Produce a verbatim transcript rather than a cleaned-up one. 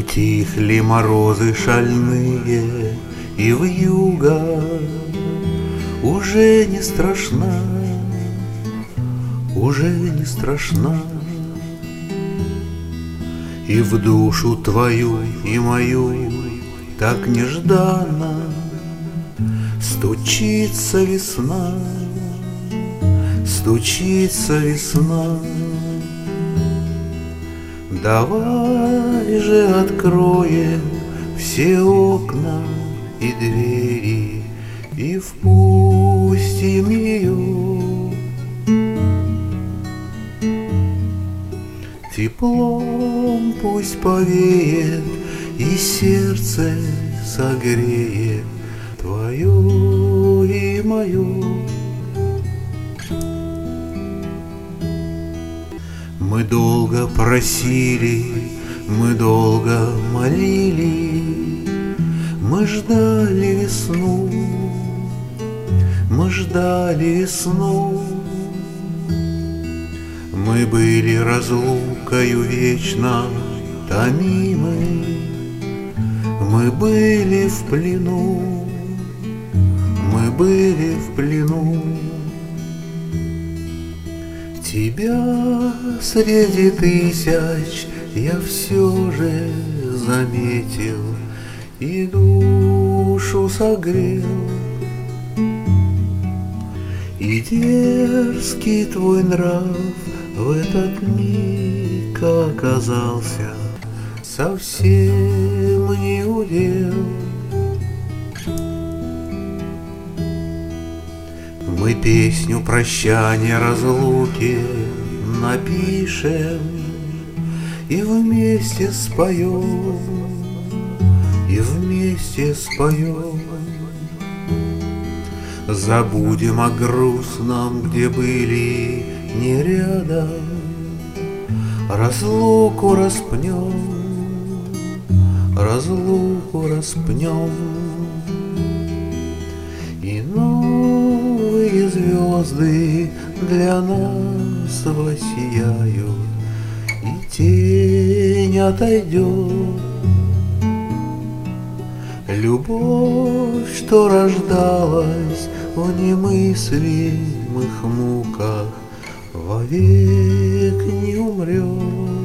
Утихли морозы шальные, и вьюга уже не страшна, уже не страшна. И в душу твою и мою так нежданно стучится весна, стучится весна. Давай же откроем все окна и двери и впустим ее. Теплом пусть повеет и сердце согреет твое и мое. Мы долго просили, мы долго молили, мы ждали весну, мы ждали весну. Мы были разлукою вечно томимы, мы были в плену, мы были в плену. Тебя среди тысяч я все же заметил и душу согрел. И дерзкий твой нрав в этот миг оказался совсем не удел. Мы песню прощания разлуки напишем и вместе споем, и вместе споем. Забудем о грустном, где были не рядом, разлуку распнем, разлуку распнем. И новые звезды для нас воссияют, и тень отойдет. Любовь, что рождалась в немыслимых муках, вовек не умрет.